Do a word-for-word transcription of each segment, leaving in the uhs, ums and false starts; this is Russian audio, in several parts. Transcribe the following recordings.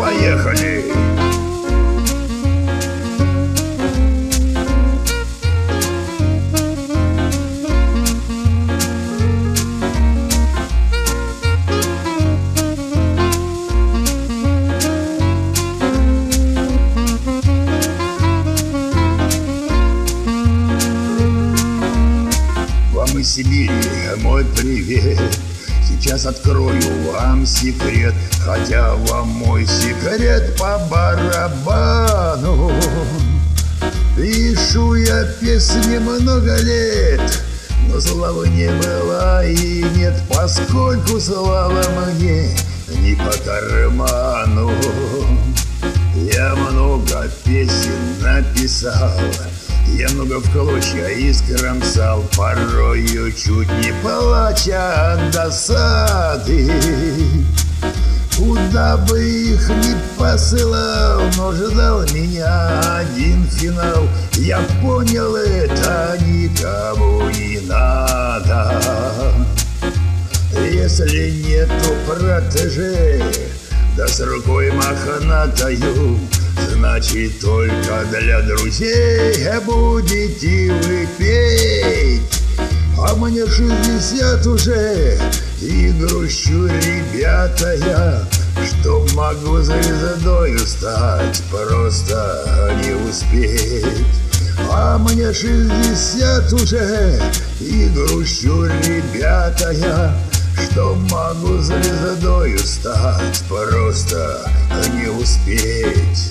поехали! Вам из Сибири мой привет. Сейчас открою вам секрет, хотя вам мой секрет по барабану. Пишу я песни много лет, но славы не было и нет, поскольку слава мне не по карману. Я много песен написал, я много в клочья искромсал, порою чуть не плача от досады. Куда бы их ни посылал, но ждал меня один финал. Я понял, это никому не надо. Если нету протеже, да с рукой мохнатою, значит, только для друзей будете вы петь. А мне шестьдесят уже, и грущу, ребята, я, что могу звездою стать, просто не успеть. А мне шестьдесят уже, и грущу, ребята, я, что могу звездою стать, просто не успеть.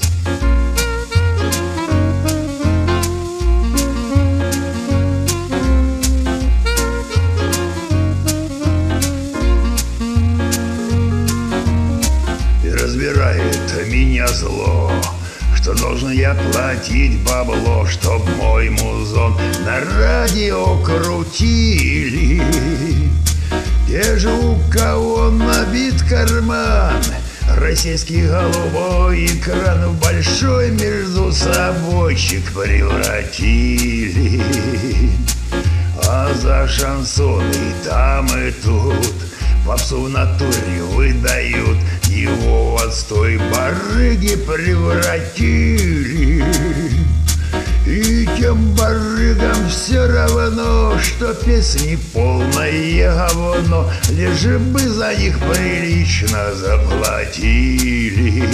И разбирает меня зло, что должен я платить бабло, чтоб мой музон на радио крутили. Те же, у кого набит карман, российский голубой экран в большой междусобойчик превратили. А за шансон и там, и тут попсу в натуре выдают, его отстой барыги превратили. И тем барыгам все равно, что песни полное говно, лишь бы за них прилично заплатили.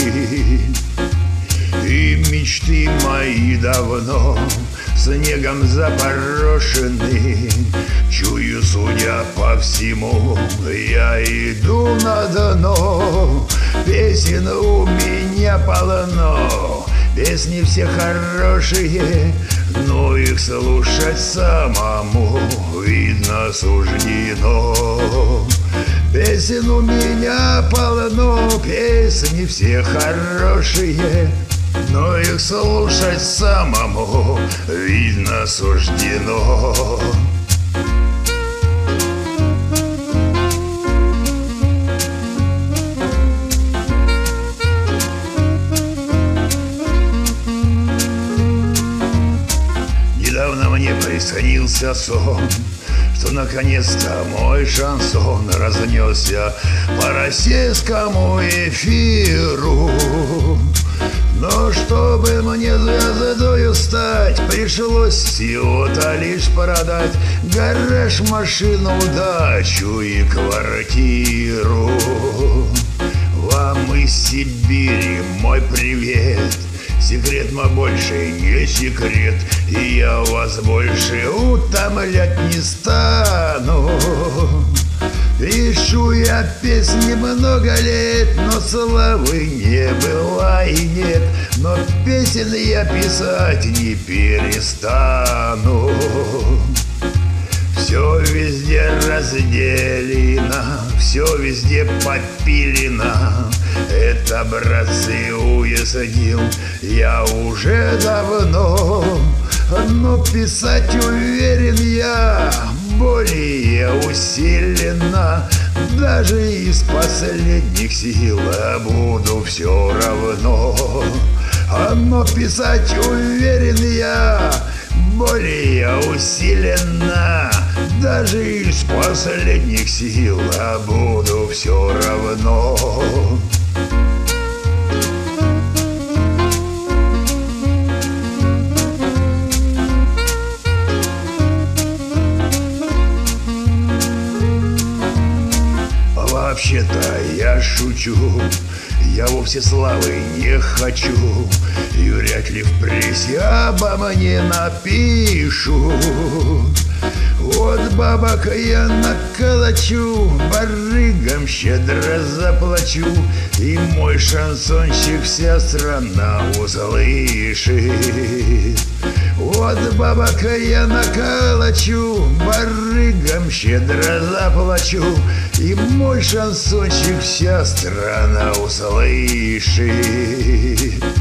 И мечты мои давно снегом запорошены, чую, судя по всему, я иду на дно. Песен у меня полно, песни все хорошие, но их слушать самому, видно, суждено. Песен у меня полно, песни все хорошие, но их слушать самому, видно, суждено. Недавно мне приснился сон, что наконец-то мой шансон разнесся по российскому эфиру. Но чтобы мне звездою стать, пришлось всего-то лишь продать гараж, машину, дачу и квартиру. Вам из Сибири мой привет, секрет мой больше не секрет, и я вас больше утомлять не стану. Пишу я песни много лет, но славы не было и нет, но песен я писать не перестану. Все везде разделено, все везде попилено, это, братцы, уяснил я уже давно. Но писать уверен я более усиленно, даже из последних сил буду все равно. Но писать уверен я более усиленно, даже из последних сил буду все равно. это я шучу. Я вовсе славы не хочу, и вряд ли в прессе обо мне напишут. Вот бабок я наколочу, барыгам щедро заплачу, и мой шансончик вся страна услышит. Вот бабок я наколочу, барыгам щедро заплачу, и мой шансончик вся страна услышит.